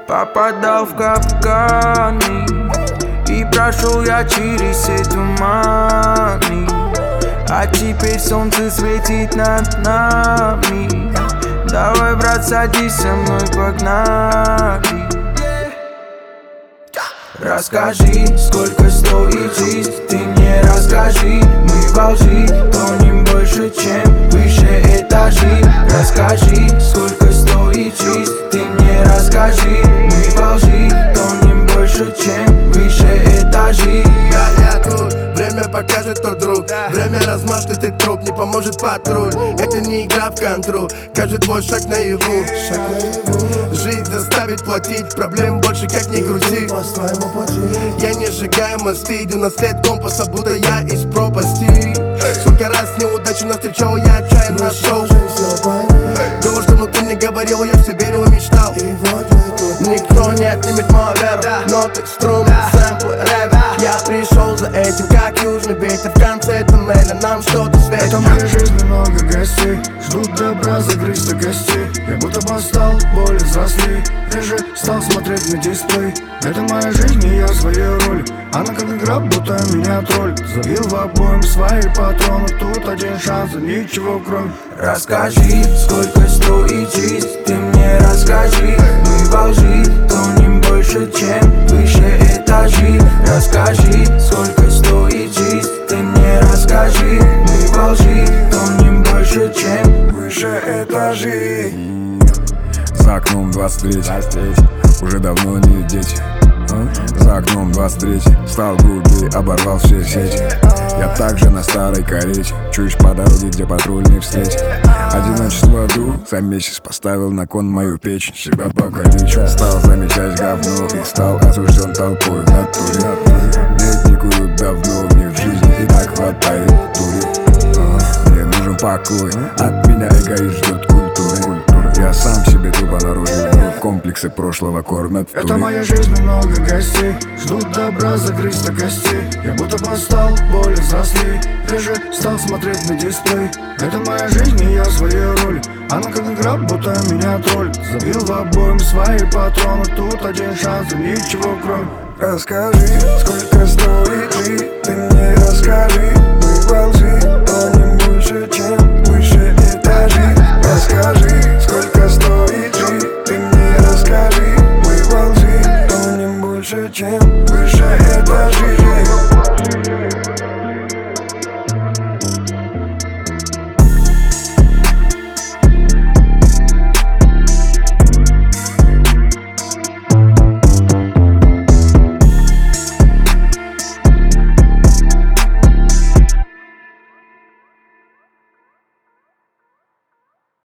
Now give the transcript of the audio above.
Попадал в капканы и прошел я через все туманы. А теперь солнце светит над нами. Давай, брат, садись со мной, погнали. Расскажи, сколько стоит жизнь, ты мне расскажи. Мы во лжи тонем больше, чем выше этажи. Расскажи, сколько стоит жизнь, ты мне расскажи. Мы во лжи тонем больше, чем выше этажи. Я тут, время покажет тот друг. Время размажет ты труп, не поможет патруль. Это не игра в контру, каждый твой шаг наяву. Жизнь заставит платить, проблем больше как ни крути. Я не сжигаю мосты, иду на след компаса, будто я из пропасти. Сколько раз неудачу навстречал, я отчаянно шел. Думал, что ты мне говорил, я все верил и мечтал. Никто не отнимет мою веру, ноты, струны, сэмплы, рэп. Я пришел за этим, как южный ветер. В конце туннеля нам что-то светит. Это моя жизнь, много гостей ждут добра, загрызть до костей. Я будто постал, более взрослей. Реже стал смотреть на дисплей. Это моя жизнь, и я своей роли. Она как игра, будто меня тролль. Забил в обоим свои патроны. Тут один шанс, и ничего кроме. Расскажи, сколько стоит жизнь, ты мне расскажи. Мы во лжи тонем больше, чем выше этажи. Расскажи, сколько стоит жизнь, ты мне расскажи. Мы во лжи тонем больше, чем выше этажи. За окном 23, уже давно не дети. За окном 23, стал грубее, оборвал все сети. Я также на старой карете, чуешь по дороге, где патруль не встретит. Одиночество в аду за месяц поставил на кон мою печень. Себя покалечу, стал замечать говно и стал осужден толпой в натуре. Медникую давно, мне в жизни и так хватает дури. Мне нужен покой, от меня эгоист ждет культуры. Я сам себе тупо наружу, комплексы прошлого кормят в туре. Это моя жизнь, много гостей ждут добра, загрызть до костей. Я будто постал, более взрослей. Реже стал смотреть на дисплей. Это моя жизнь, и я своей роли. Она как игра, будто меня тролль. Забил в обоим свои патроны. Тут один шанс, и ничего кроме. Расскажи, сколько стоит жизнь, ты мне расскажи. Мы во лжи